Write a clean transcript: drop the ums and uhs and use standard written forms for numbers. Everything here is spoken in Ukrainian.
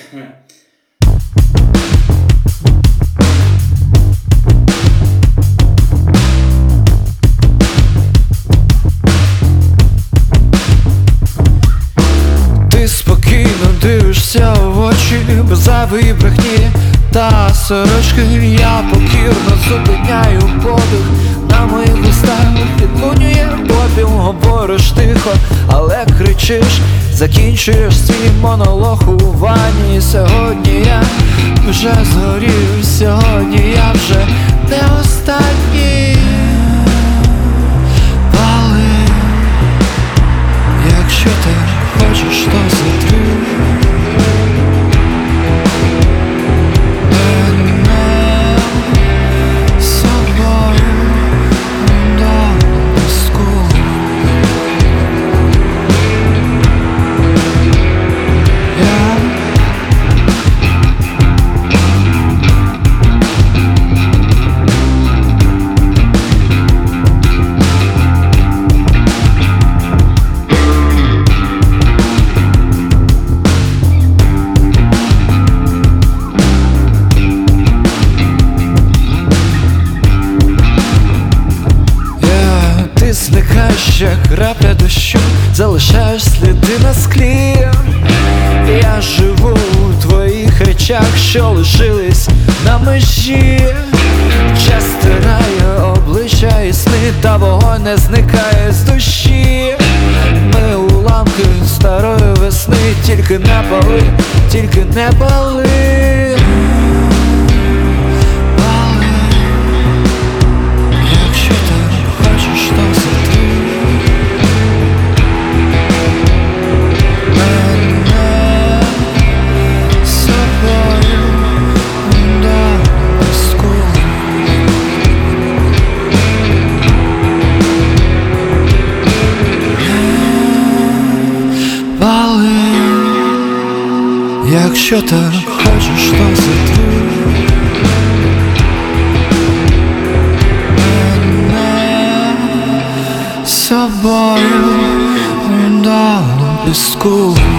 Ти спокійно дивишся в очі, без зайвої брехні та сорочки. Я покірно зупиняю подих, на моїх устах відлунює попіл. Говориш тихо, але кричиш, закінчуєш свій монолог у ванні. Сьогодні я вже згорів, сьогодні я вже не останній. Пали, якщо ти хочеш, то затри мене собою до піску. Ти зникаєш, як крапля дощу, залишаєш сліди на склі. Я живу у твоїх речах, що лишились на межі. Час стирає обличчя і сни, та вогонь не зникає з душі. Ми уламки старої весни, тільки не пали, тільки не пали. Якщо ти хочеш, то затри мене собою до піску.